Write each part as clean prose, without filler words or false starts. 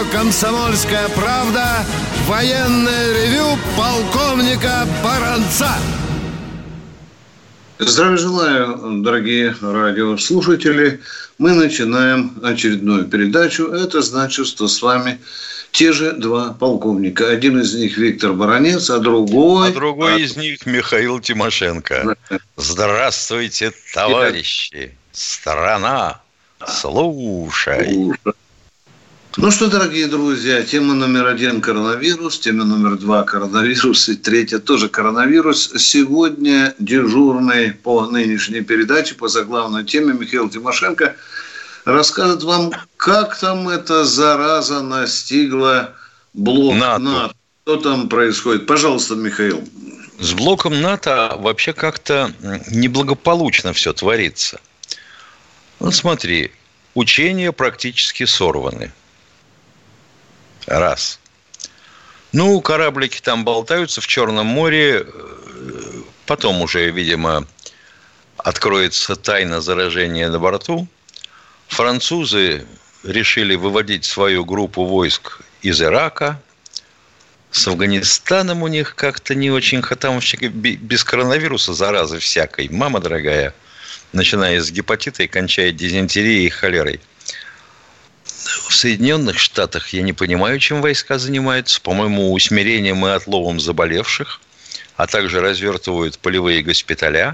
«Комсомольская правда» военное ревю полковника Баранца. Здравия желаю, дорогие радиослушатели. Мы начинаем очередную передачу. Это значит, что с вами те же два полковника. Один из них Виктор Баранец, а другой из них Михаил Тимошенко. Здравствуйте, товарищи. Страна, слушай. Ну что, дорогие друзья, тема номер 1 – коронавирус, тема номер 2 – коронавирус, и третья тоже коронавирус. Сегодня дежурный по нынешней передаче, по заглавной теме Михаил Тимошенко расскажет вам, как там эта зараза настигла блок НАТО. Что там происходит? Пожалуйста, Михаил. С блоком НАТО вообще как-то неблагополучно все творится. Ну, смотри, учения практически сорваны. Раз. Ну, кораблики там болтаются в Черном море. Потом уже, видимо, откроется тайна заражения на борту. Французы решили выводить свою группу войск из Ирака. С Афганистаном у них как-то не очень... Там вообще без коронавируса заразы всякой. Мама дорогая. Начиная с гепатита и кончая дизентерией и холерой. В Соединенных Штатах я не понимаю, чем войска занимаются. По-моему, усмирением и отловом заболевших. А также развертывают полевые госпиталя.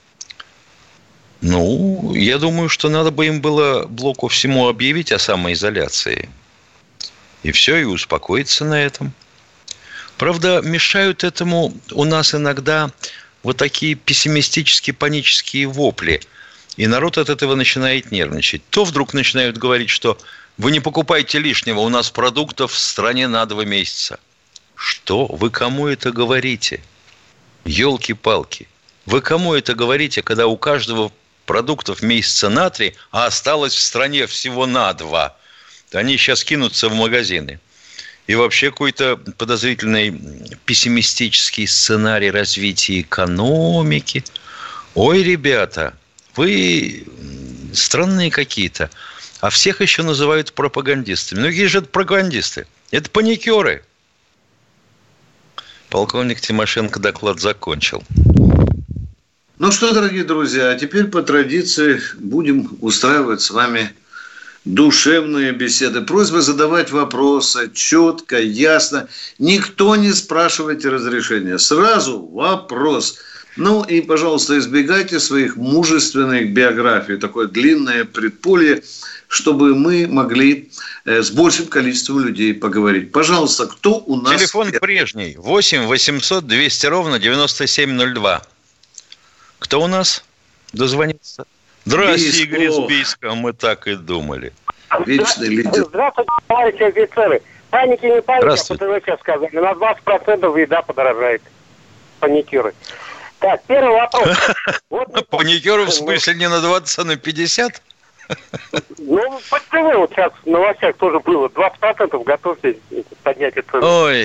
Ну, я думаю, что надо бы им было блоку всему объявить о самоизоляции. И все, и успокоиться на этом. Правда, мешают этому у нас иногда вот такие пессимистические, панические вопли. И народ от этого начинает нервничать. То вдруг начинают говорить, что вы не покупайте лишнего, у нас продуктов в стране на 2 месяца. Что? Вы кому это говорите? Ёлки-палки. Вы кому это говорите, когда у каждого продуктов месяца на 3, а осталось в стране всего на 2? Они сейчас кинутся в магазины. И вообще какой-то подозрительный пессимистический сценарий развития экономики. Ой, ребята, вы странные какие-то. А всех еще называют пропагандистами. Ну, какие же это пропагандисты? Это паникеры. Полковник Тимошенко доклад закончил. Ну что, дорогие друзья, а теперь по традиции будем устраивать с вами душевные беседы. Просьба задавать вопросы четко, ясно. Никто не спрашивайте разрешения. Сразу вопрос. Ну и, пожалуйста, избегайте своих мужественных биографий. Такое длинное предполье, чтобы мы могли с большим количеством людей поговорить. Пожалуйста, кто у нас... Телефон прежний. 8 800 200 ровно 9702. Кто у нас дозвонится? Здравствуйте, Игорь из Бийска. Мы так и думали. Вечный лидер. Здравствуйте, товарищи офицеры. Паники не паники, по ТВ сказали. На 20% еда подорожает. Паникеры. Так, первый вопрос. Паникеры в смысле не на 20, а на 50? Ну, по ТВ вот сейчас в новостях тоже было. 20% готовьтесь поднять эту цену. Ой.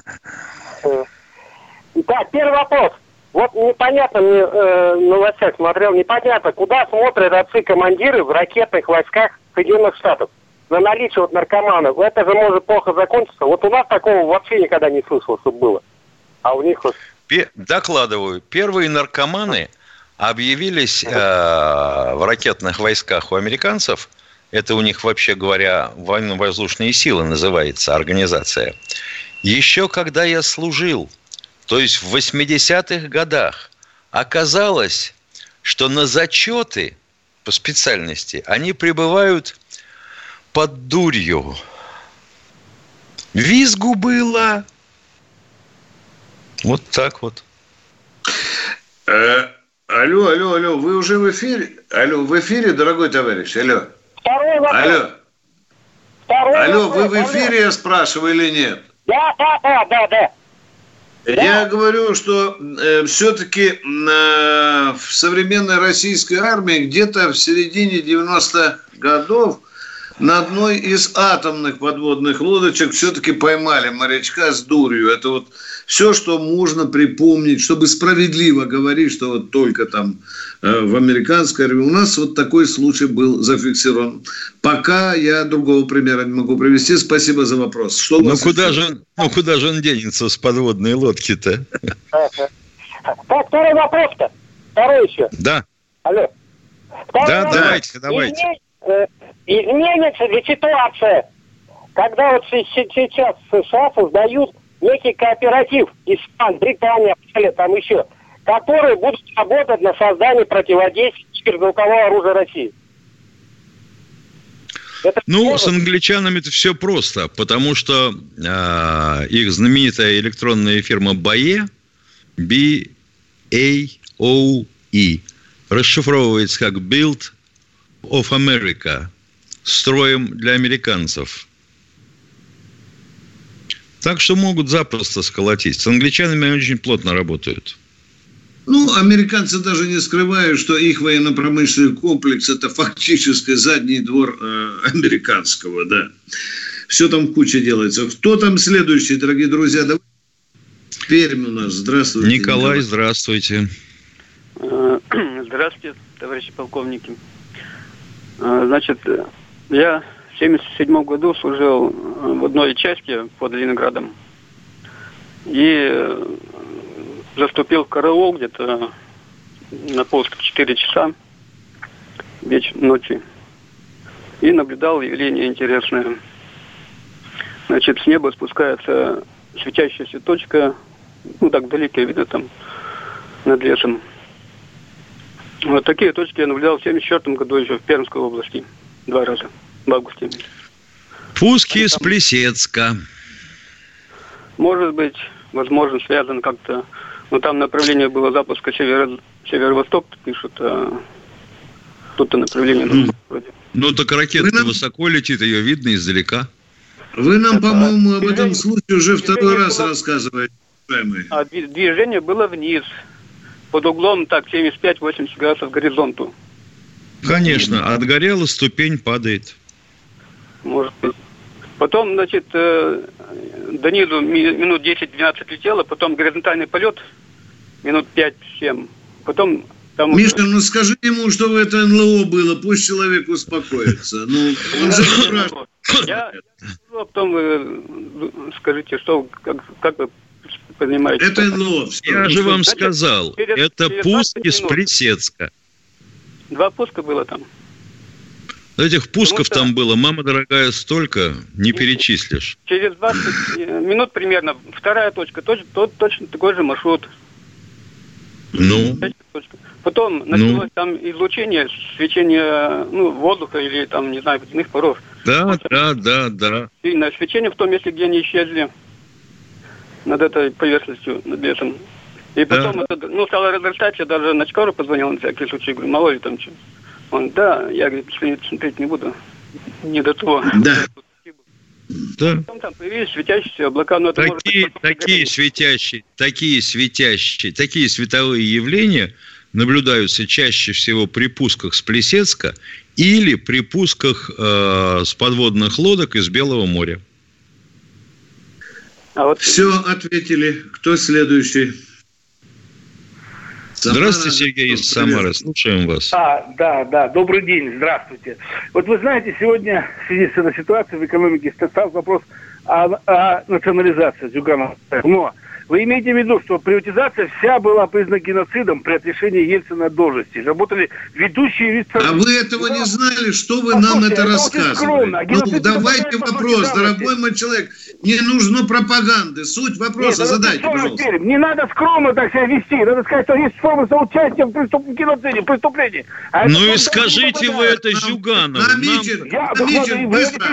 Так, первый вопрос. Вот непонятно, мне в новостях смотрел, непонятно, куда смотрят отцы-командиры в ракетных войсках Соединенных Штатов на наличие вот наркоманов. Это же может плохо закончиться. Вот у нас такого вообще никогда не слышал, чтобы было. А у них вот... Докладываю. Первые наркоманы объявились в ракетных войсках у американцев. Это у них, вообще говоря, военно-воздушные силы называется организация. Еще когда я служил, то есть в 80-х годах, оказалось, что на зачеты по специальности они прибывают под дурью. Визгу было. Вот так вот. Алло, вы уже в эфире? Алло, в эфире, дорогой товарищ? Алло. Второй вопрос. Алло, вы в эфире, я спрашиваю, или нет? Да. Я говорю, что все-таки в современной российской армии где-то в середине 90-х годов на одной из атомных подводных лодочек все-таки поймали морячка с дурью. Это вот все, что можно припомнить, чтобы справедливо говорить, что вот только там в американской армии. У нас вот такой случай был зафиксирован. Пока я другого примера не могу привести. Спасибо за вопрос. Что куда же он денется с подводной лодки-то? Так, второй вопрос-то. Второй еще. Да. Алло. Давайте. Изменится ли ситуация, когда вот сейчас США создают некий кооператив, Испания, Британия, там еще, которые будут работать на создании противодействия гиперзвукового оружия России? С англичанами-то все просто, потому что их знаменитая электронная фирма BAE, B-A-O-E, расшифровывается как Build of America, строим для американцев. Так что могут запросто сколотить. С англичанами они очень плотно работают. Американцы даже не скрывают, что их военно-промышленный комплекс – это фактически задний двор американского, да. Все там куча делается. Кто там следующий, дорогие друзья? Пермь у нас. Здравствуйте. Николай, здравствуйте. Здравствуйте, товарищи полковники. Значит, я в 1977 году служил в одной части под Ленинградом. И заступил в караул где-то на пост в 4 часа ночи. И наблюдал явление интересное. Значит, с неба спускается светящаяся точка, так вдалеке видно там, над лесом. Вот такие точки я наблюдал в 1974 году еще в Пермской области. 2 раза. В августе. Пуски из Плесецка. Может быть, возможно, связано как-то. Но там направление было запуска северо-восток, пишут. Тут-то направление вроде. Так ракета высоко летит, ее видно издалека. Вы нам, по-моему, об этом случае уже второй раз рассказываете. А движение было вниз. Под углом 75-80 градусов к горизонту. Конечно, отгорела, ступень падает. Может быть. Потом, значит, до низу минут 10-12 летело, потом горизонтальный полет минут 5-7. Потом там... Миша, скажи ему, что это НЛО было, пусть человек успокоится. Он же спрашивает. Я потом вы скажите, что, как вы понимаете. Это НЛО. Я же вам сказал, это пуск из Плесецка. 2 пуска было там. Этих пусков там было, мама дорогая, столько, не перечислишь. Через 20 минут примерно вторая точка, точно такой же маршрут. Потом началось там излучение, свечение воздуха или там, не знаю, водяных паров. Да. И на свечение в том месте, где они исчезли над этой поверхностью, над лесом. И потом это, стало разрастать, я даже Начкару позвонил на всякий случай, говорю, мало ли там что. Он, я, говорит, смотреть не буду, не до того. Да. Потом там появились светящиеся облака, но это такие световые явления наблюдаются чаще всего при пусках с Плесецка или при пусках с подводных лодок из Белого моря. Все, ответили. Кто следующий? Здравствуйте, Сергей из Самары. Слушаем вас. Да. Добрый день. Здравствуйте. Вот вы знаете, сегодня в связи с этой ситуацией в экономике стал вопрос о национализации Зюганова. Но вы имеете в виду, что приватизация вся была признана геноцидом при отрешении Ельцина от должности. Работали ведущие лица. А вы этого не знали? Что вы нам это рассказываете? Давайте вопрос, дорогой мой человек. Не нужно пропаганды. Суть вопроса задайте, пожалуйста. Не надо скромно так себя вести. Надо сказать, что есть форма соучастия в геноциде, преступлении. И скажите вы это Зюганову. На митинг, быстро.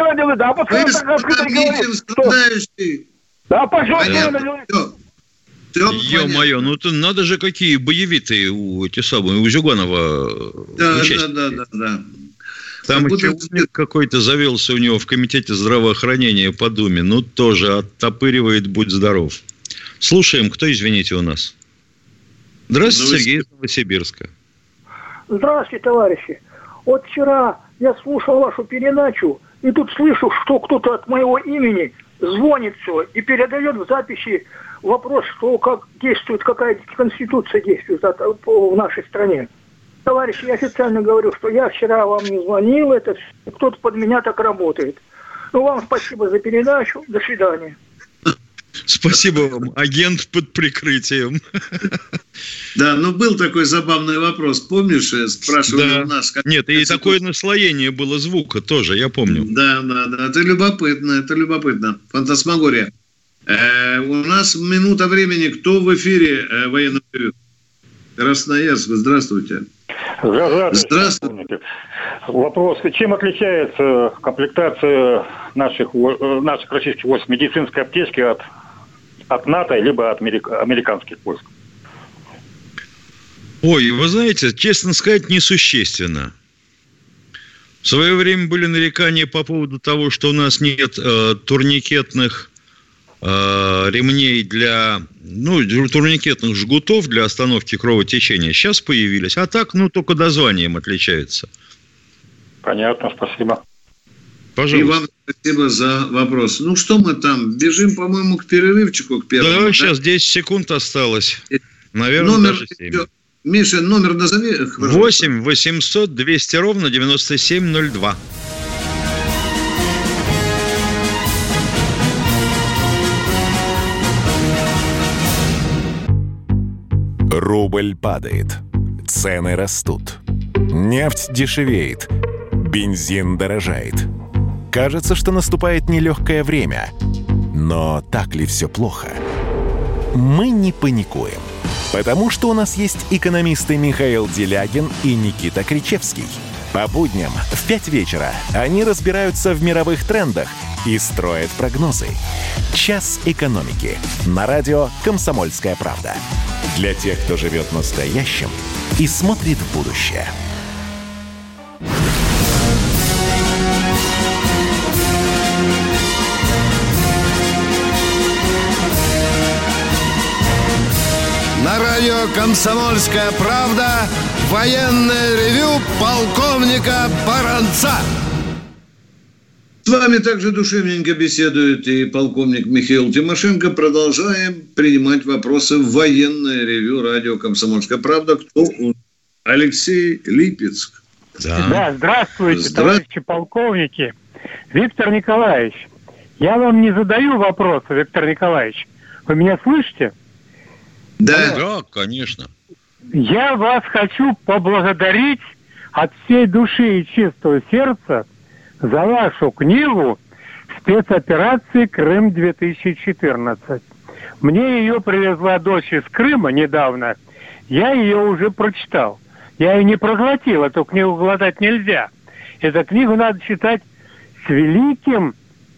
Митинг страдающий. Да, пожалуйста. Ё-моё, надо же, какие боевитые у Зюганова участники. Да. Там человек какой-то завелся у него в комитете здравоохранения по Думе. Тоже оттопыривает, будь здоров. Слушаем, кто, извините, у нас? Здравствуйте, Сергей из Новосибирска. Здравствуйте, товарищи. Вот вчера я слушал вашу передачу, и тут слышу, что кто-то от моего имени звонит все и передает в записи вопрос, что как действует, какая конституция действует в нашей стране. Товарищи, я официально говорю, что я вчера вам не звонил, это кто-то под меня так работает. Ну, вам спасибо за передачу, до свидания. Спасибо вам, агент под прикрытием. Да, ну был такой забавный вопрос, помнишь, спрашивали у нас. Нет, и такое наслоение было звука тоже, я помню. Да, это любопытно, фантасмагория. У нас минута времени, кто в эфире военного ревю? Красноярск, здравствуйте. Здравствуйте. Вопрос, чем отличается комплектация наших российских войск медицинской аптечки от НАТО либо от американских войск? Ой, вы знаете, честно сказать, несущественно. В свое время были нарекания по поводу того, что у нас нет турникетных ремней турникетных жгутов для остановки кровотечения. Сейчас появились. А так, только названием отличаются. Понятно, спасибо. Пожалуйста. И вам спасибо за вопрос. Ну, что мы там? Бежим, по-моему, к перерывчику, к первому. Да, сейчас 10 секунд осталось. Наверное, даже 7. Миша, номер назови. 8 800 200 ровно 9702. Рубль падает. Цены растут. Нефть дешевеет. Бензин дорожает. Кажется, что наступает нелегкое время. Но так ли все плохо? Мы не паникуем. Потому что у нас есть экономисты Михаил Делягин и Никита Кричевский. По будням в 5 вечера они разбираются в мировых трендах и строят прогнозы. «Час экономики» на радио «Комсомольская правда». Для тех, кто живет настоящим и смотрит в будущее. На радио «Комсомольская правда» военное ревю полковника Баранца. С вами также душевненько беседует и полковник Михаил Тимошенко. Продолжаем принимать вопросы в военное ревю радио «Комсомольская правда». Кто? Алексей Липецк. Да, здравствуйте, товарищи полковники. Виктор Николаевич, я вам не задаю вопросы, Виктор Николаевич. Вы меня слышите? Да, конечно. Я вас хочу поблагодарить от всей души и чистого сердца за вашу книгу «Спецоперации Крым-2014». Мне ее привезла дочь из Крыма недавно. Я ее уже прочитал. Я ее не проглотил, эту книгу глотать нельзя. Эту книгу надо читать с великим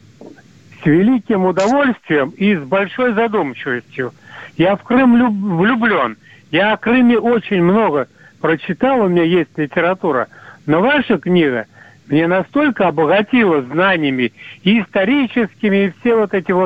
удовольствием и с большой задумчивостью. Я в Крым влюблен. Я о Крыме очень много прочитал, у меня есть литература. Но ваша книга меня настолько обогатила знаниями и историческими, и все вот эти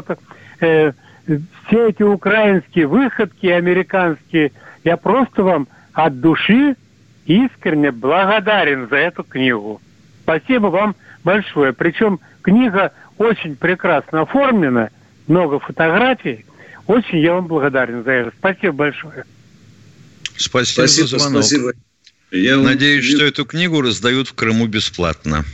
все эти украинские выходки, американские. Я просто вам от души искренне благодарен за эту книгу. Спасибо вам большое. Причем книга очень прекрасно оформлена, много фотографий. Очень я вам благодарен за это. Спасибо большое. Спасибо за звонок. Спасибо. Надеюсь, что эту книгу раздают в Крыму бесплатно.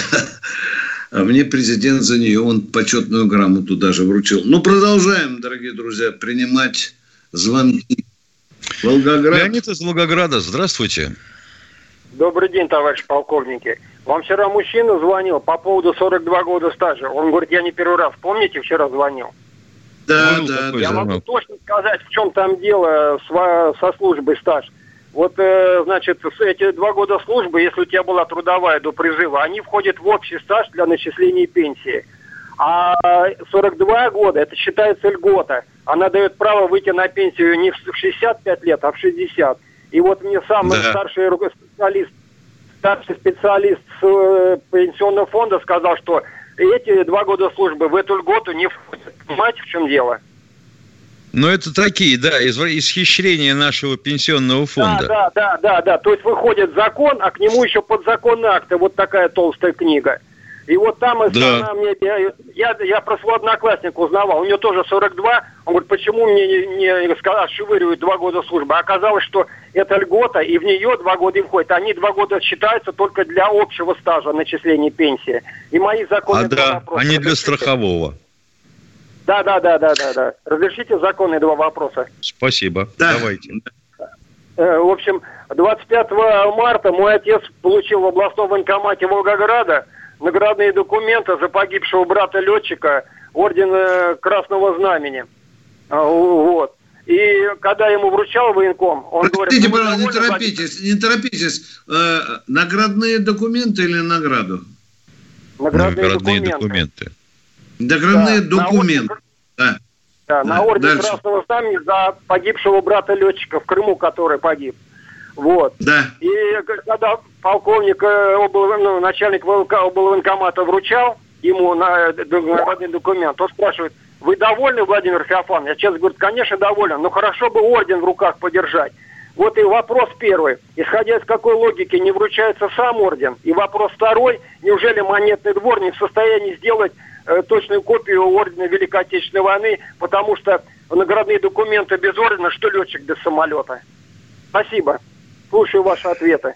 А мне президент за нее почетную грамоту даже вручил. Ну, продолжаем, дорогие друзья, принимать звонки. Волгоград. Леонид из Волгограда. Здравствуйте. Добрый день, товарищ полковники. Вам вчера мужчина звонил по поводу 42 года стажа. Он говорит, я не первый раз. Помните, вчера звонил? Да. Я могу точно сказать, в чем там дело со службой стаж. Вот, значит, эти 2 года службы, если у тебя была трудовая до призыва, они входят в общий стаж для начисления пенсии. А 42 года, это считается льгота. Она дает право выйти на пенсию не в 65 лет, а в 60. И вот мне самый старший специалист с пенсионного фонда сказал, что эти 2 года службы в эту льготу не входят. Понимаете, в чем дело? Но это такие, да, исхищрения нашего пенсионного фонда. Да. То есть выходит закон, а к нему еще подзаконные акты. Вот такая толстая книга. И вот там она мне... Я про своего одноклассника узнавал. У него тоже 42. Он говорит, почему мне не отшвыривают 2 года службы? Оказалось, что это льгота, и в нее 2 года им входит. Они 2 года считаются только для общего стажа начисления пенсии. И мои законы... а не для страхового. Да. Разрешите законные 2 вопроса? Спасибо. Да. Давайте. В общем, 25 марта мой отец получил в областном военкомате Волгограда наградные документы за погибшего брата летчика, орден Красного Знамени. Вот. И когда я ему вручал военком, он говорит... Не торопитесь. Наградные документы или награду? Наградные документы. Наградные документы. На орден Красного Знамени за погибшего брата летчика в Крыму, который погиб. Вот. Да. И когда полковник, начальник облвоенкомата вручал ему наградный документ, он спрашивает, вы довольны, Владимир Феофанович? Я честно говорю, конечно, доволен, но хорошо бы орден в руках подержать. Вот и вопрос первый. Исходя из какой логики не вручается сам орден? И вопрос второй. Неужели Монетный двор не в состоянии сделать точную копию ордена Великой Отечественной войны, потому что наградные документы без ордена, что летчик без самолета? Спасибо. Слушаю ваши ответы.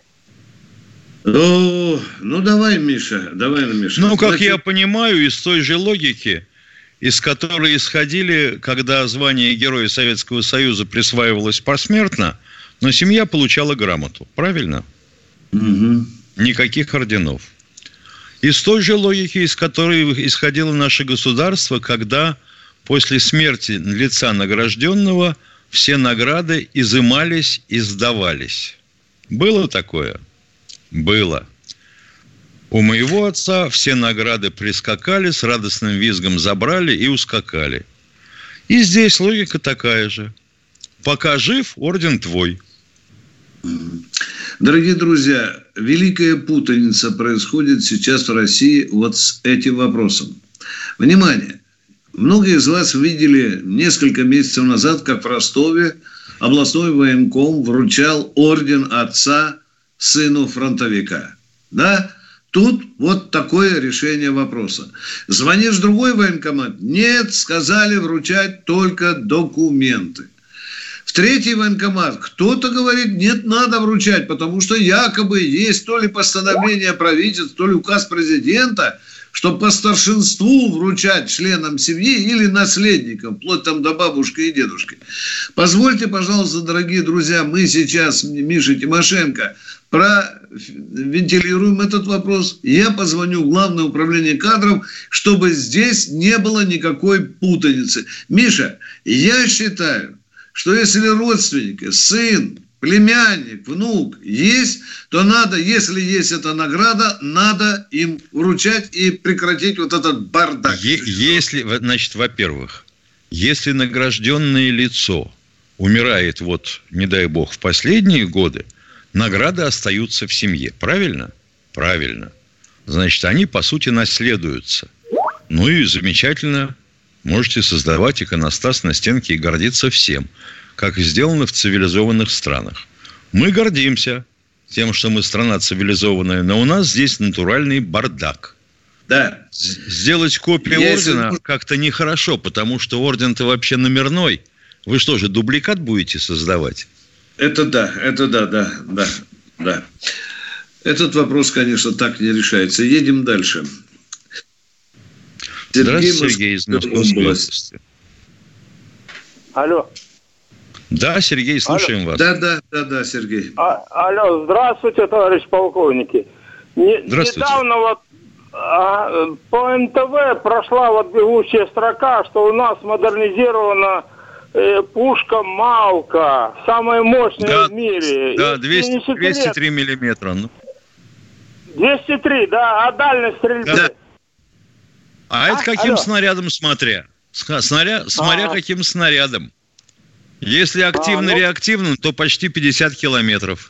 Давай, Миша. Как я понимаю, из той же логики, из которой исходили, когда звание Героя Советского Союза присваивалось посмертно, но семья получала грамоту. Правильно? Угу. Никаких орденов. Из той же логики, из которой исходило наше государство, когда после смерти лица награжденного все награды изымались и сдавались. Было такое? Было. У моего отца все награды прискакали, с радостным визгом забрали и ускакали. И здесь логика такая же. Пока жив, орден твой. Дорогие друзья, великая путаница происходит сейчас в России вот с этим вопросом. Внимание! Многие из вас видели несколько месяцев назад, как в Ростове областной военком вручал орден отца сыну фронтовика. Да? Тут вот такое решение вопроса. Звонишь в другой военкомат? Нет, сказали вручать только документы. В третий военкомат кто-то говорит, нет, надо вручать, потому что якобы есть то ли постановление правительства, то ли указ президента, что по старшинству вручать членам семьи или наследникам, вплоть там до бабушки и дедушки. Позвольте, пожалуйста, дорогие друзья, мы сейчас, Миша Тимошенко, провентилируем этот вопрос. Я позвоню в Главное управление кадров, чтобы здесь не было никакой путаницы. Миша, я считаю, что если родственники, сын, племянник, внук есть, то надо, если есть эта награда, надо им вручать и прекратить вот этот бардак. Если, значит, во-первых, если награжденное лицо умирает, вот, не дай бог, в последние годы, награды остаются в семье. Правильно? Правильно. Значит, они, по сути, наследуются. Ну и замечательно. Можете создавать иконостас на стенке и гордиться всем, как сделано в цивилизованных странах. Мы гордимся тем, что мы страна цивилизованная, но у нас здесь натуральный бардак. Да. Сделать копию ордена как-то нехорошо, потому что орден-то вообще номерной. Вы что же, дубликат будете создавать? Это да. Этот вопрос, конечно, так не решается. Едем дальше. Здравствуйте, Сергей из Московской области. Алло. Да, Сергей, слушаем вас. Да, Сергей. Алло, здравствуйте, товарищ полковники. Здравствуйте. Недавно вот по НТВ прошла вот бегущая строка, что у нас модернизирована пушка «Малка», самая мощная в мире. Да, 203 миллиметра. 203, да, а дальность стрельбы? Да. А это каким снарядом смотря? Смотря каким снарядом. Если активно-реактивным, то почти 50 километров.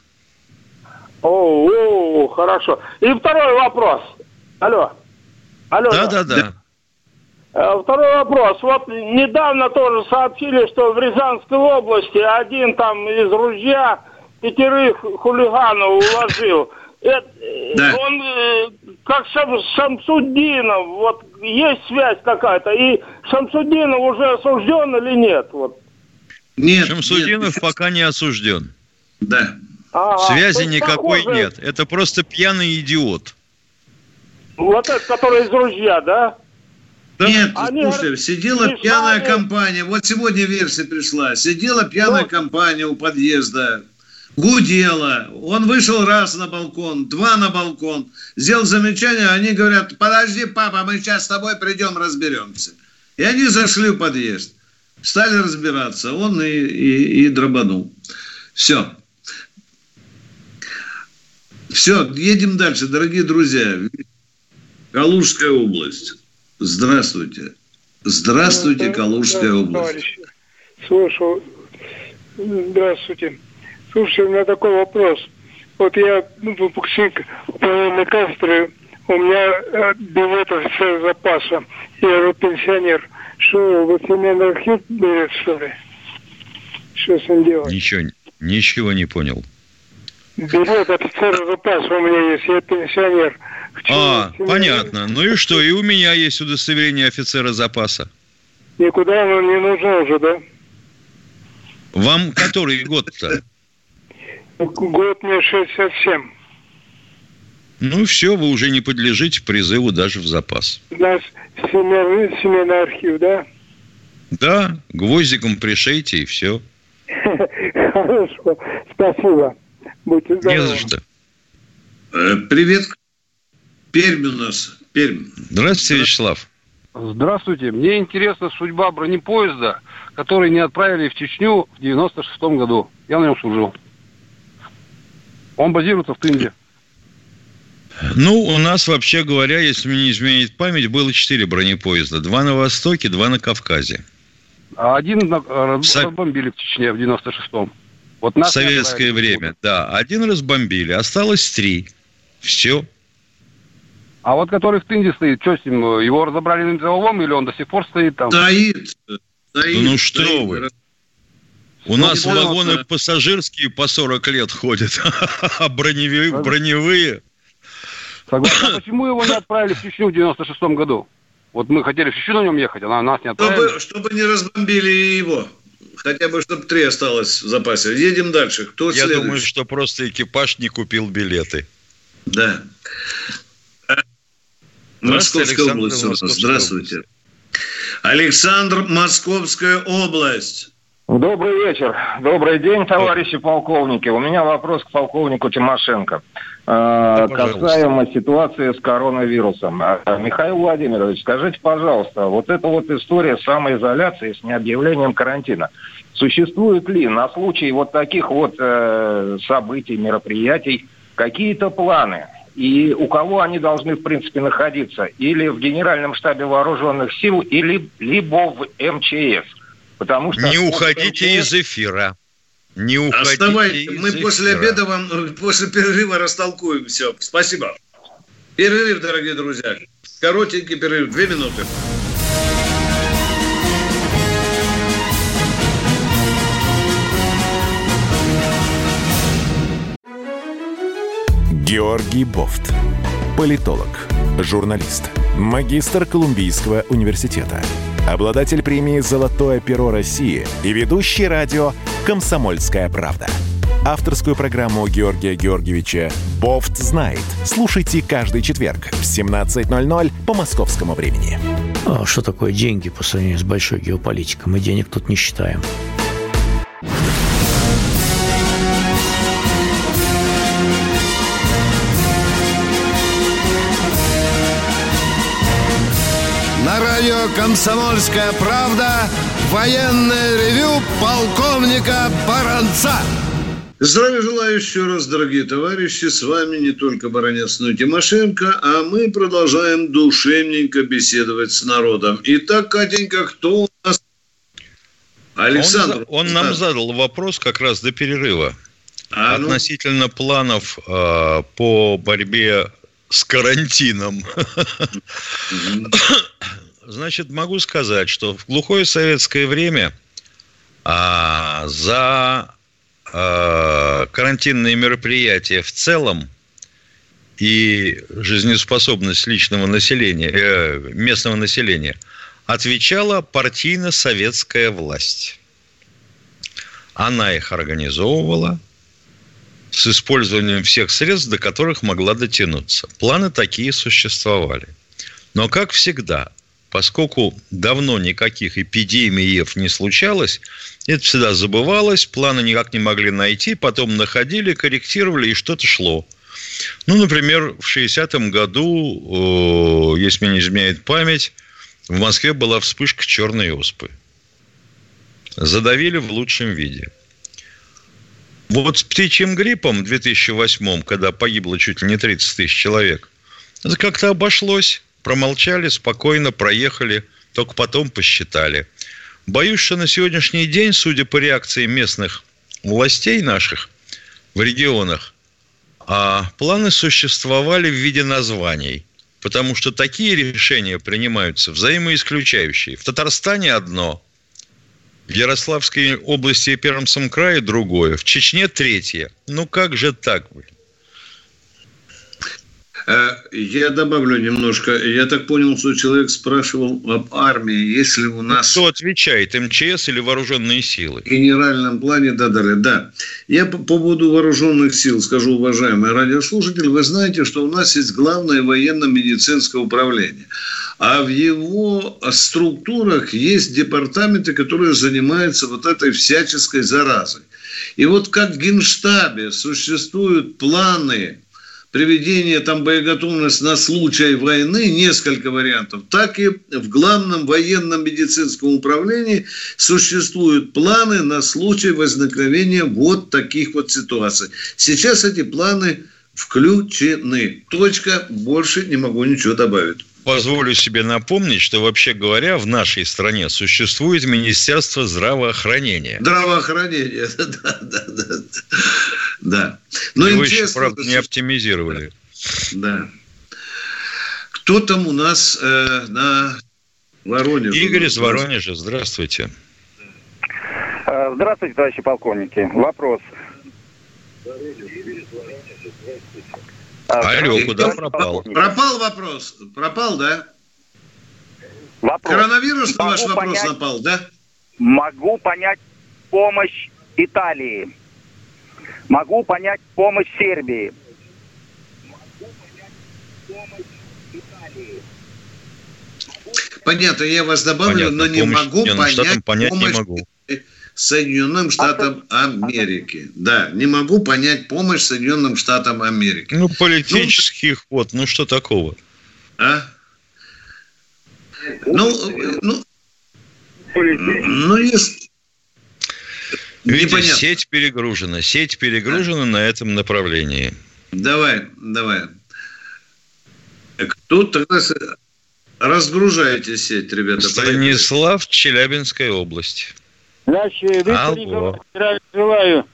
Хорошо. И второй вопрос. Алло. Да. Второй вопрос. Вот недавно тоже сообщили, что в Рязанской области один там из ружья 5 хулиганов уложил. Да. Он как Шамсуддинов, вот есть связь какая-то, и Шамсуддинов уже осужден или нет? Вот. Нет. Шамсуддинов пока не осужден. Да. Связи никакой нет. Это просто пьяный идиот. Вот этот, который из ружья, да? Нет, слушай, сидела пьяная компания. Вот сегодня версия пришла. Сидела пьяная компания у подъезда. Гудела. Он вышел раз на балкон, 2 на балкон. Сделал замечание, они говорят: подожди, папа, мы сейчас с тобой придем, разберемся. И они зашли в подъезд. Стали разбираться. Он и дробанул. Все. Все, едем дальше, дорогие друзья. Калужская область. Здравствуйте. Здравствуйте, Калужская область. Товарищи, слушаю. Здравствуйте. Слушайте, у меня такой вопрос. Вот я выпускник военной кафедры, у меня билет офицера запаса, я пенсионер. Что, вот семейный архив берет, что ли? Что с ним делать? Ничего не понял. Билет офицера запаса у меня есть, я пенсионер. Понятно. Ну и что? И у меня есть удостоверение офицера запаса. Никуда оно не нужно уже, да? Вам который год-то? Год мне 67. Ну все, вы уже не подлежите призыву даже в запас. У нас семейный архив, да? Да, гвоздиком пришейте и все. Хорошо, спасибо. Будьте здоровы. Не за что. Привет. Пермь у нас. Пермь. Здравствуйте, Вячеслав. Здравствуйте. Мне интересна судьба бронепоезда, который не отправили в Чечню в 96-м году. Я на нем служил. Он базируется в Тынде. Ну, у нас, вообще говоря, если мне не изменит память, было 4 бронепоезда. 2 на Востоке, 2 на Кавказе. А один разбомбили в Чечне в 96-м. Вот в советское время, да. 1 разбомбили, осталось 3. Все. А вот который в Тынде стоит, что с ним? Его разобрали на металлолом или он до сих пор стоит там? Стоит. Ну что вы? У нас вагоны пассажирские по 40 лет ходят, а броневые. Согласен. Почему его не отправили в Чечню в 96-м году? Вот мы хотели в Чечню на нем ехать, а нас не отправили. Чтобы не разбомбили его. Хотя бы, чтобы 3 осталось в запасе. Едем дальше. Кто Я следующий? думаю, что просто экипаж не купил билеты. Да. Московская область у нас. Здравствуйте. Александр, Московская область. Добрый вечер. Добрый день, товарищи полковники. У меня вопрос к полковнику Тимошенко. Касаемо ситуации с коронавирусом. Михаил Владимирович, скажите, пожалуйста, вот эта вот история с самоизоляцией, с необъявлением карантина, существует ли на случай вот таких вот событий, мероприятий какие-то планы? И у кого они должны, в принципе, находиться? Или в Генеральном штабе вооруженных сил, или либо в МЧС? Потому что не уходите из эфира. Не уходите. Оставайтесь. Мы после обеда вам, после перерыва растолкуем все. Спасибо. Перерыв, дорогие друзья. Коротенький перерыв. 2 минуты. Георгий Бофт. Политолог, журналист, магистр Колумбийского университета, обладатель премии «Золотое перо России» и ведущий радио «Комсомольская правда». Авторскую программу Георгия Георгиевича «Бофт знает». Слушайте каждый четверг в 17:00 по московскому времени. А что такое деньги по сравнению с большой геополитикой? Мы денег тут не считаем. На радио «Комсомольская правда» военное ревю полковника Баранца. Здравия желаю еще раз, дорогие товарищи. С вами не только Баранец, но и Тимошенко. А мы продолжаем душевненько беседовать с народом. Итак, Катенька, кто у нас? Александр. Он нам задал вопрос как раз до перерыва. Относительно планов по борьбе с карантином. значит, могу сказать, что в глухое советское время за карантинные мероприятия в целом и жизнеспособность личного населения, местного населения отвечала партийно-советская власть. Она их организовывала с использованием всех средств, до которых могла дотянуться. Планы такие существовали. Но, как всегда, поскольку давно никаких эпидемий не случалось, это всегда забывалось, планы никак не могли найти, потом находили, корректировали, и что-то шло. Ну, например, в 60-м году, если мне не изменяет память, в Москве была вспышка черной оспы. Задавили в лучшем виде. Вот с птичьим гриппом в 2008-м, когда погибло чуть ли не 30 тысяч человек, это как-то обошлось. Промолчали, спокойно проехали, только потом посчитали. Боюсь, что на сегодняшний день, судя по реакции местных властей наших в регионах, планы существовали в виде названий, потому что такие решения принимаются взаимоисключающие. В Татарстане одно, в Ярославской области и Пермском крае другое, в Чечне третье. Ну как же так, блин? Я добавлю немножко. Я так понял, что человек спрашивал об армии. Если у нас... Кто отвечает, МЧС или вооруженные силы? В генеральном плане, да. Я по поводу вооруженных сил скажу, уважаемые радиослушатели, вы знаете, что у нас есть Главное военно-медицинское управление. А в его структурах есть департаменты, которые занимаются вот этой всяческой заразой. И вот как в Генштабе существуют планы приведение там боеготовности на случай войны, несколько вариантов, так и в Главном военном медицинском управлении существуют планы на случай возникновения вот таких вот ситуаций. Сейчас эти планы включены. Точка. Больше не могу ничего добавить. Позволю себе напомнить, что, вообще говоря, в нашей стране существует Министерство здравоохранения. Здравоохранение, да. Но его еще, правда, не оптимизировали. Да. Кто там у нас на Воронеже? Игорь из Воронежа, здравствуйте. Здравствуйте, товарищи полковники. Вопрос. Алло, куда пропал? Пропал вопрос. Пропал, да? Вопрос. Коронавирус на ваш вопрос напал, да? Могу понять помощь Италии. Могу понять помощь Сербии. Понятно, я вас добавлю, но не могу понять помощь Соединенным Штатам Америки. Да, не могу понять помощь Соединенным Штатам Америки. Ну, политических, что такого? Есть... Видите, сеть перегружена на этом направлении. Давай. Кто тогда... Разгружаете сеть, ребята. Станислав, Челябинская область. Значит, Виктор Николаевич, желаю.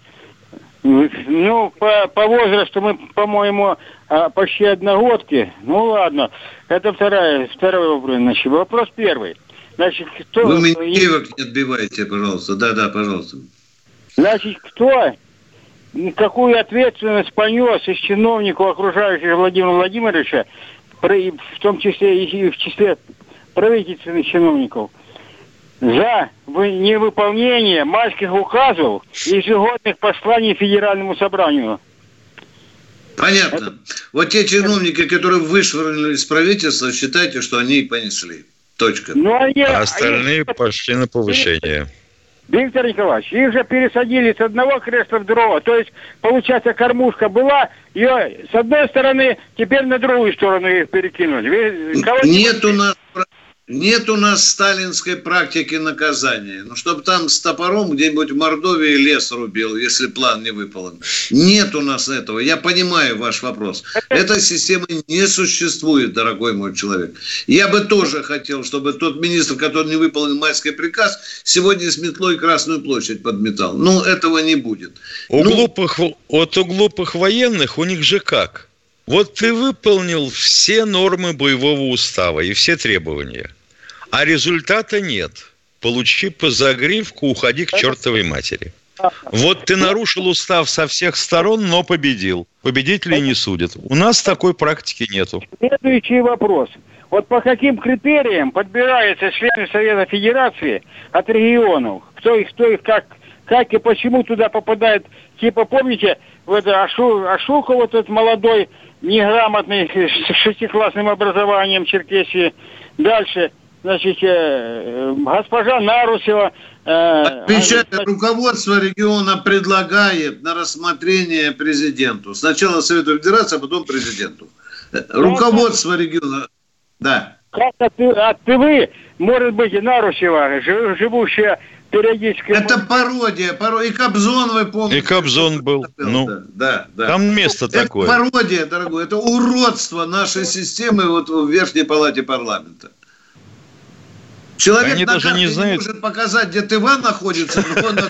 По возрасту мы, по-моему, почти одногодки. Ну, ладно. Это второй вопрос. Значит, вопрос первый. Значит, кто... Вы меня девок не отбивайте, пожалуйста. Да, пожалуйста. Значит, кто, какую ответственность понес из чиновников, окружающих Владимира Владимировича, в том числе и в числе правительственных чиновников, за невыполнение майских указов и ежегодных посланий Федеральному собранию? Понятно. Вот те чиновники, которые вышвырнули из правительства, считайте, что они и понесли. Точка. А остальные пошли на повышение. Виктор Николаевич, их же пересадили с одного кресла в другое. То есть, получается, кормушка была, ее с одной стороны, теперь на другую сторону их перекинули. Нет у нас сталинской практики наказания. Чтобы там с топором где-нибудь в Мордовии лес рубил, если план не выполнен. Нет у нас этого. Я понимаю ваш вопрос. Этой системы не существует, дорогой мой человек. Я бы тоже хотел, чтобы тот министр, который не выполнил майский приказ, сегодня с метлой Красную площадь подметал. Но этого не будет. У глупых военных у них же как? Вот ты выполнил все нормы боевого устава и все требования. А результата нет. Получи по загривку, уходи к чертовой матери. Вот ты нарушил устав со всех сторон, но победил. Победителей не судят. У нас такой практики нету. Следующий вопрос. Вот по каким критериям подбираются члены Совета Федерации от регионов? Кто их, как и почему туда попадает? Типа, помните, вот Ашуков, вот этот молодой, неграмотный, с 6-классным образованием Черкесии. Дальше, значит, госпожа Нарусева. Отвечает, руководство региона предлагает на рассмотрение президенту. Сначала Совету Федерации, а потом президенту. Руководство региона... Да. Как от ТВ, может быть, и Нарусева, живущая периодически... Это пародия. И Кобзон, вы помните. И Кобзон был. Да. Там место такое. Это пародия, дорогой. Это уродство нашей системы вот в Верхней Палате парламента. Человек Они на даже карте не знают... может показать, где ТВ находится,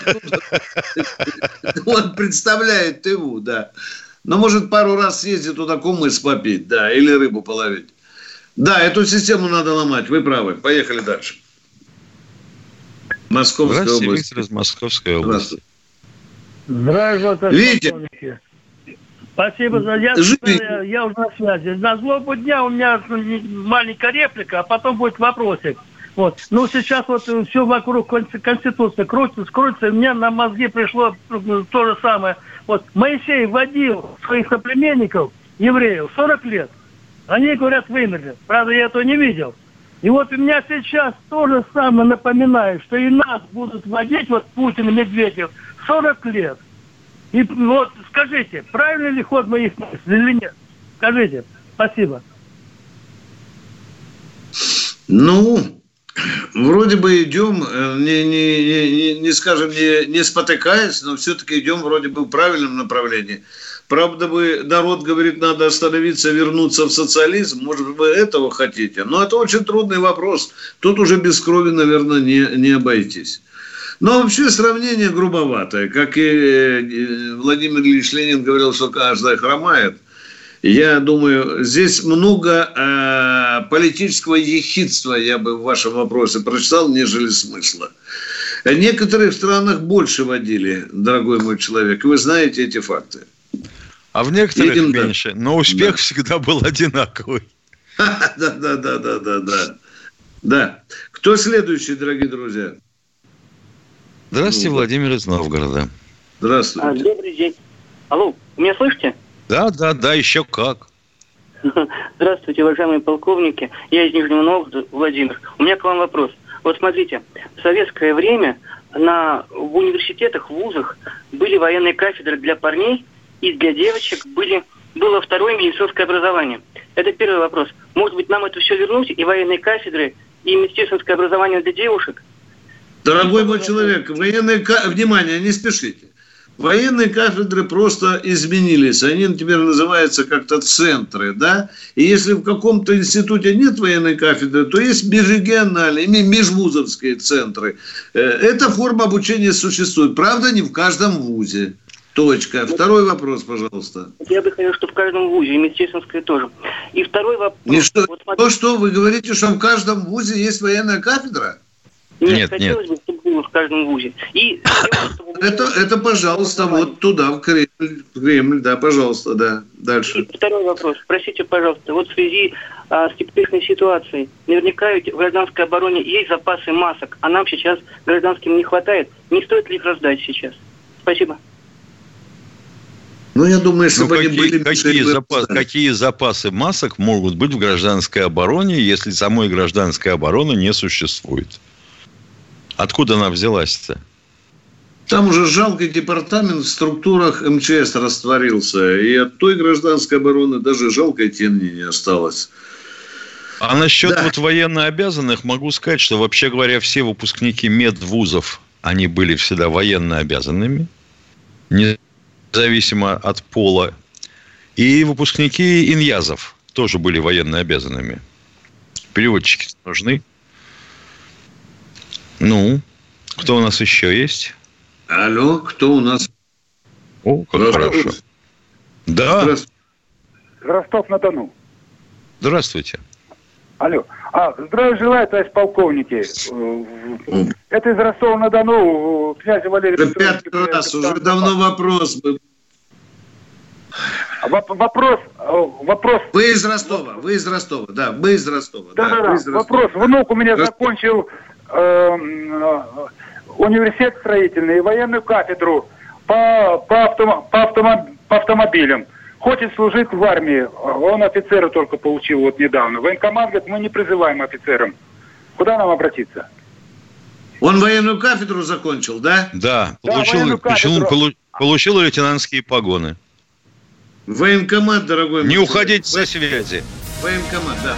но он представляет ТВ, да. Но может пару раз съездить туда кумыс попить, да, или рыбу половить. Да, эту систему надо ломать, вы правы. Поехали дальше. Московская область. Виктор из Московской области. Здравствуйте, Видите? Спасибо за я уже на связи. На злобу дня у меня маленькая реплика, а потом будет вопросик. Вот. Ну, сейчас вот все вокруг Конституции крутится, и мне на мозги пришло то же самое. Вот Моисей водил своих соплеменников, евреев, 40 лет. Они, говорят, вымерли. Правда, я этого не видел. И вот у меня сейчас то же самое напоминает, что и нас будут водить, вот Путин и Медведев, 40 лет. И вот скажите, правильный ли ход моих мыслей или нет? Скажите. Спасибо. Ну, вроде бы идем, не спотыкаясь, но все-таки идем вроде бы в правильном направлении. Правда, народ говорит, надо остановиться, вернуться в социализм. Может, вы этого хотите? Но это очень трудный вопрос. Тут уже без крови, наверное, не обойтись. Но вообще сравнение грубоватое. Как и Владимир Ильич Ленин говорил, что каждая хромает. Я думаю, здесь много политического ехидства, я бы в вашем вопросе прочитал, нежели смысла. В некоторых странах больше водили, дорогой мой человек. И вы знаете эти факты. А в некоторых меньше. Но успех всегда был одинаковый. Да. Кто следующий, дорогие друзья? Здравствуйте, Владимир из Новгорода. Здравствуйте. Добрый день. Алло, меня слышите? Да, еще как. Здравствуйте, уважаемые полковники. Я из Нижнего Новгорода, Владимир. У меня к вам вопрос. Вот смотрите, в советское время в университетах, в вузах были военные кафедры для парней, и для девочек было второе медицинское образование. Это первый вопрос. Может быть, нам это все вернуть, и военные кафедры, и медицинское образование для девушек? Дорогой мой человек, внимание, не спешите. Военные кафедры просто изменились. Они теперь называются как-то центры, да? И если в каком-то институте нет военной кафедры, то есть межрегиональные, межвузовские центры. Эта форма обучения существует. Правда, не в каждом вузе. Точка. Второй вопрос, пожалуйста. Я бы хотел, чтобы в каждом вузе, и медицинское тоже. И второй вопрос. Что вы говорите, что в каждом вузе есть военная кафедра? Нет. Хотелось бы, чтобы было в каждом вузе. И это, пожалуйста, вот туда, в Кремль, да, пожалуйста, да. Дальше. И второй вопрос. Простите, пожалуйста, вот в связи с теперешней ситуацией, наверняка ведь в гражданской обороне есть запасы масок, а нам сейчас гражданским не хватает. Не стоит ли их раздать сейчас? Спасибо. Ну, я думаю, если бы они были... Какие запасы масок могут быть в гражданской обороне, если самой гражданской обороны не существует? Откуда она взялась-то? Там уже жалкий департамент в структурах МЧС растворился. И от той гражданской обороны даже жалкой тени не осталось. А насчет военно обязанных могу сказать, что, вообще говоря, все выпускники медвузов, они были всегда военно обязанными. Независимо от пола. И выпускники иньязов тоже были военно обязанными. Переводчики нужны. Ну, кто у нас еще есть? Алло, кто у нас? О, как хорошо. Да. Ростов-на-Дону. Здравствуйте. Алло. Здравия желаю, товарищ полковники. Это из Ростова-на-Дону, князь Валерий Петрович. Пятый раз, уже давно вопрос был. Вопрос. Вы из Ростова, да, мы из Ростова. Да. Вопрос. Внук у меня закончил университет строительный и военную кафедру по автомобилям. Хочет служить в армии. Он офицера только получил вот недавно. Военкомат говорит, мы не призываем офицерам. Куда нам обратиться? Он военную кафедру закончил, да? Да, получил лейтенантские погоны. Военкомат, дорогой мой. Не уходите со связи. Военкомат, да.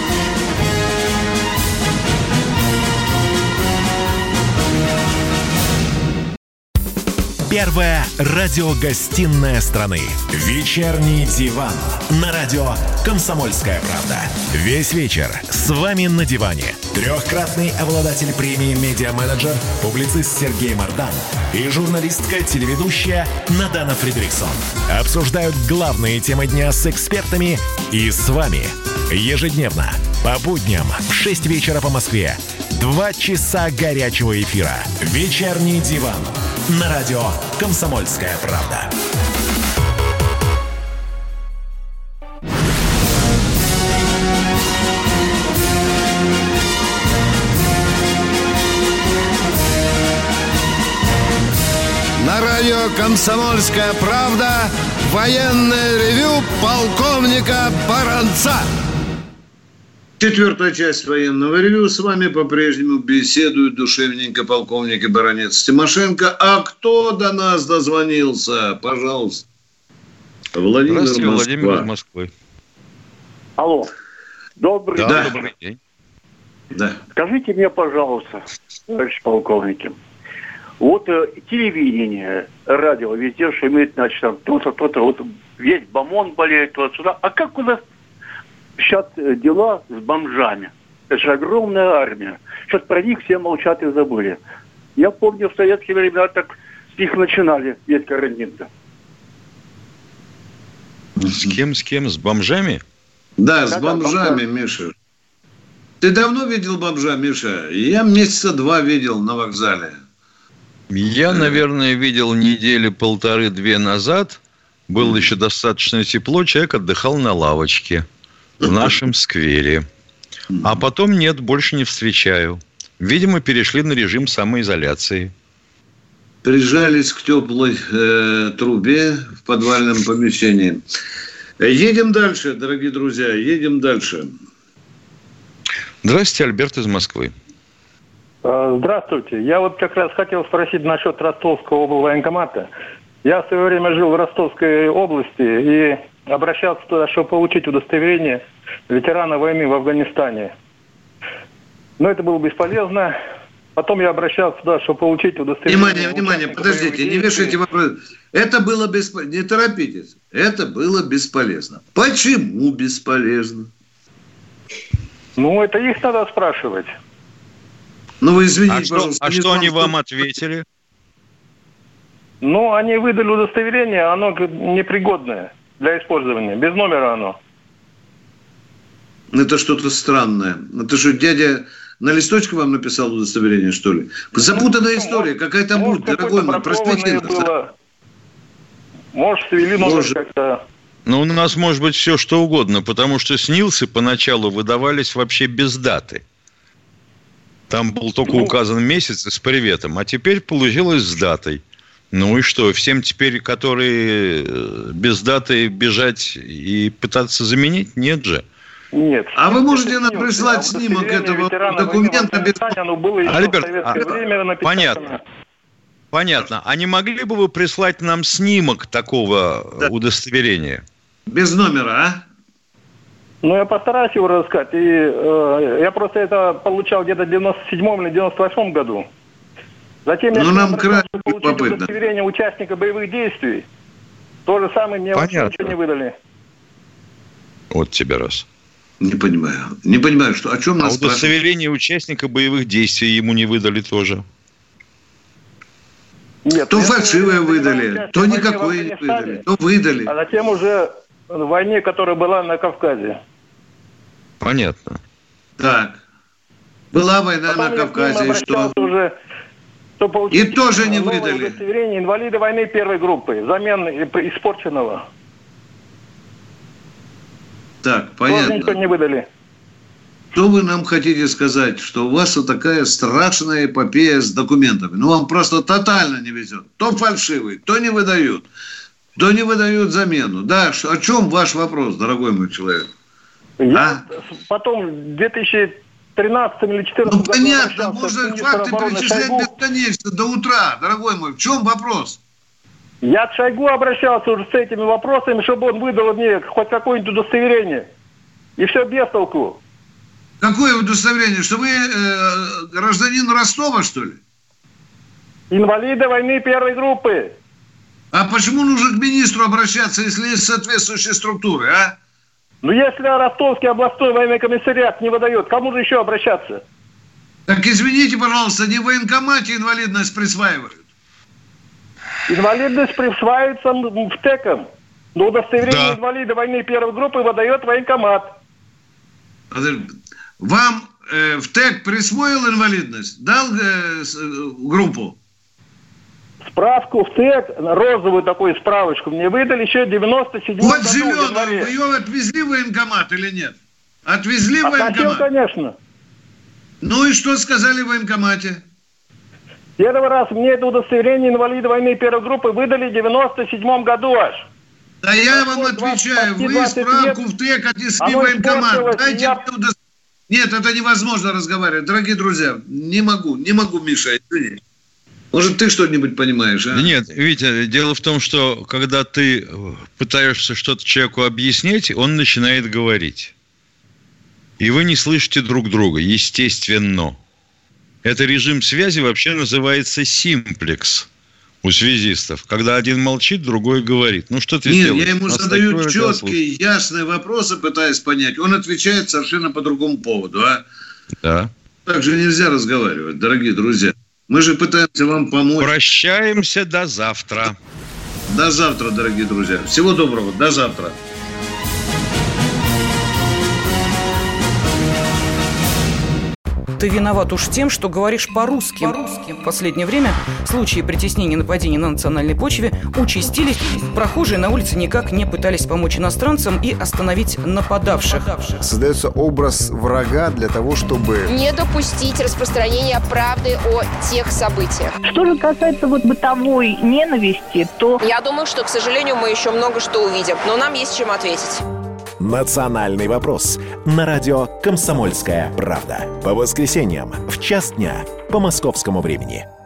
Первая радиогостинная страны. Вечерний диван. На радио «Комсомольская правда». Весь вечер с вами на диване. Трехкратный обладатель премии «Медиа-менеджер», публицист Сергей Мардан и журналистка-телеведущая Надана Фридриксон обсуждают главные темы дня с экспертами и с вами. Ежедневно, по будням в 6 вечера по Москве. 2 часа горячего эфира. Вечерний диван. На радио «Комсомольская правда». На радио «Комсомольская правда» военное ревю полковника Баранца. Четвертая часть военного ревю. С вами по-прежнему беседует душевненько полковник и баронец Тимошенко. А кто до нас дозвонился? Пожалуйста. Владимир, Москва. Владимир из Москвы. Алло. Добрый день. Да. Скажите мне, пожалуйста, товарищ полковники, вот телевидение, радио везде шумит, значит, там то-то, вот весь БАМОН болеет, туда-сюда. А как у нас сейчас дела с бомжами? Это же огромная армия. Сейчас про них все молчат и забыли. Я помню, в советские времена так с них начинали, весь карантин-то. С кем? С бомжами? Да, с бомжами, Миша. Ты давно видел бомжа, Миша? Я месяца 2 видел на вокзале. Я, наверное, видел недели 1,5-2 назад. Было еще достаточно тепло. Человек отдыхал на лавочке в нашем сквере. А потом нет, больше не встречаю. Видимо, перешли на режим самоизоляции. Прижались к теплой трубе в подвальном помещении. Едем дальше, дорогие друзья, едем дальше. Здравствуйте, Альберт из Москвы. Здравствуйте. Я вот как раз хотел спросить насчет Ростовского облвоенкомата. Я в свое время жил в Ростовской области и обращался туда, чтобы получить удостоверение ветерана войны в Афганистане. Но это было бесполезно. Потом я обращался туда, чтобы получить удостоверение. Внимание, подождите, не вешайте вопрос. Это было бесполезно. Не торопитесь. Это было бесполезно. Почему бесполезно? Ну, это их надо спрашивать. Ну, вы извините, пожалуйста. А что они вам ответили? Ну, они выдали удостоверение, оно непригодное для использования. Без номера оно. Это что-то странное. Это что, дядя на листочке вам написал удостоверение, что ли? Запутанная история. Какая-то муть, дорогой мой. Просвети нас. Может, свели номер как-то. Ну, у нас может быть все, что угодно, потому что СНИЛСы поначалу выдавались вообще без даты. Там был только указан месяц с приветом, а теперь получилось с датой. Ну и что, всем теперь, которые без даты, бежать и пытаться заменить? Нет же. Нет. А вы можете нам прислать снимок этого документа без... Альберт, понятно. А не могли бы вы прислать нам снимок такого удостоверения? Без номера, а? Ну, я постараюсь его рассказать. И я просто это получал где-то в 97-м или 98-м году. Затем я получил удостоверение участника боевых действий. То же самое мне вообще ничего не выдали. Вот тебе раз. Не понимаю, что, о чем нас спрашивают. Удостоверение участника боевых действий ему не выдали тоже. Нет, то фальшивое выдали, то никакое не выдали, то выдали. А затем уже в войне, которая была на Кавказе. Понятно. Так. Была война на Кавказе, и что? Уже, и тоже не выдали. Удостоверение инвалида войны первой группы, взамен испорченного. Так, понятно. Тоже никто не выдали. Что вы нам хотите сказать, что у вас вот такая страшная эпопея с документами? Ну, вам просто тотально не везет. То фальшивый, то не выдают замену. Да, о чем ваш вопрос, дорогой мой человек? Я потом в 2013 или 2014 году... Ну, понятно, можно факты перечислять бесконечно до утра, дорогой мой. В чем вопрос? Я к Шойгу обращался уже с этими вопросами, чтобы он выдал мне хоть какое-нибудь удостоверение. И все без толку. Какое удостоверение? Что вы гражданин Ростова, что ли? Инвалиды войны первой группы. А почему нужно к министру обращаться, если есть соответствующие структуры, а? Ну, если Ростовский областной военный комиссариат не выдает, кому же еще обращаться? Так извините, пожалуйста, не в военкомате инвалидность присваивают. Инвалидность присваивается в ТЭКом. Но удостоверение инвалида войны первой группы выдает военкомат. Вам в ТЭК присвоил инвалидность? Дал группу? Справку в ТЭК, розовую такую справочку мне выдали еще в 97-м году. Вот зеленую, вы ее отвезли в военкомат или нет? Отвезли в военкомат? Хотел, конечно. Ну и что сказали в военкомате? Первый раз мне это удостоверение инвалида войны первой группы выдали в 97-м году аж. Да я вам отвечаю, вы справку в ТЭК отнесли в военкомат. Дайте мне удостоверение. Нет, это невозможно разговаривать. Дорогие друзья, не могу, Миша, извини. Может, ты что-нибудь понимаешь, а? Нет, Витя, дело в том, что когда ты пытаешься что-то человеку объяснить, он начинает говорить. И вы не слышите друг друга, естественно. Это режим связи вообще называется симплекс у связистов. Когда один молчит, другой говорит. Ну, что ты сделаешь? Нет, я ему задаю четкие, ясные вопросы, пытаясь понять. Он отвечает совершенно по другому поводу, а? Да. Так же нельзя разговаривать, дорогие друзья. Мы же пытаемся вам помочь. Прощаемся до завтра. До завтра, дорогие друзья. Всего доброго. До завтра. Ты виноват уж тем, что говоришь по-русски. В последнее время случаи притеснения и нападений на национальной почве участились. Прохожие на улице никак не пытались помочь иностранцам и остановить нападавших. Создается образ врага для того, чтобы не допустить распространения правды о тех событиях. Что же касается бытовой ненависти, то... Я думаю, что, к сожалению, мы еще много что увидим, но нам есть чем ответить. «Национальный вопрос» на радио «Комсомольская правда». По воскресеньям в 1:00 дня по московскому времени.